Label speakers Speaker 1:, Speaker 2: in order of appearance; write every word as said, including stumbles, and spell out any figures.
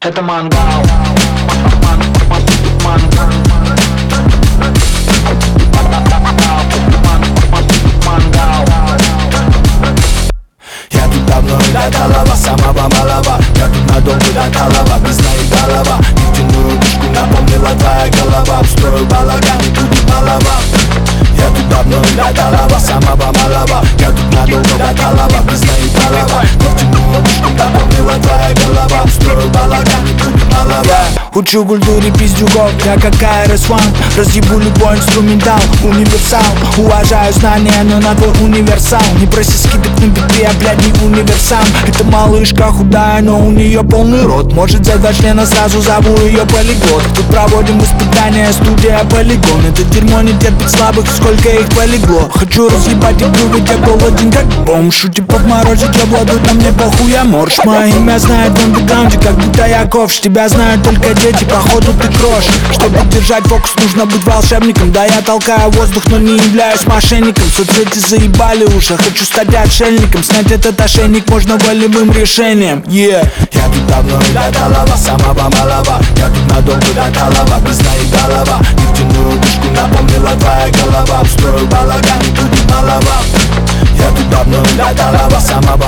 Speaker 1: Это мангал. Ман- ман- мангал.
Speaker 2: Я тут давно для талава, самого малого. Я тут надолго до талава, без наебалова. Нефтяную вышку напомнила твоя голова. Устроил балаган и будет малова. Я тут давно для талава, самого малого. Я тут надолго до талава, без наебалова. Нефтяную вышку напомнила твоя голова. Устроил балаган и будет малова.
Speaker 3: Учу культуре пиздюков, я как ка эр эс один. Разъебу любой инструментал, универсал. Уважаю знания, но на твой универсал. Не проси скидок на биты, я, блядь, не универсам. Это малышка худая, но у нее полный рот. Может за два члена сразу зову ее полиглот. Тут проводим испытания, студия полигон. Это дерьмо не терпит слабых, сколько их полегло. Хочу разъебать игру, ведь я голоден как бомж. У типов морозить я владу, на мне похуй, я морж. Мое имя знают в андеграунде, как будто я ковш. Тебя знают только дети, походу ты крош. Чтобы держать фокус, нужно быть волшебником. Да я толкаю воздух, но не являюсь мошенником. Соцсети заебали уши, хочу стать отшельником. Снять этот ошейник можно волевым решением. Yeah.
Speaker 2: Я тут давно для талава, самого малого. Я тут надолго до талава, без наебалова. Нефтяную вышку напомнила твоя голова. Устроил балаган и будет малова. Я тут давно для талава, самого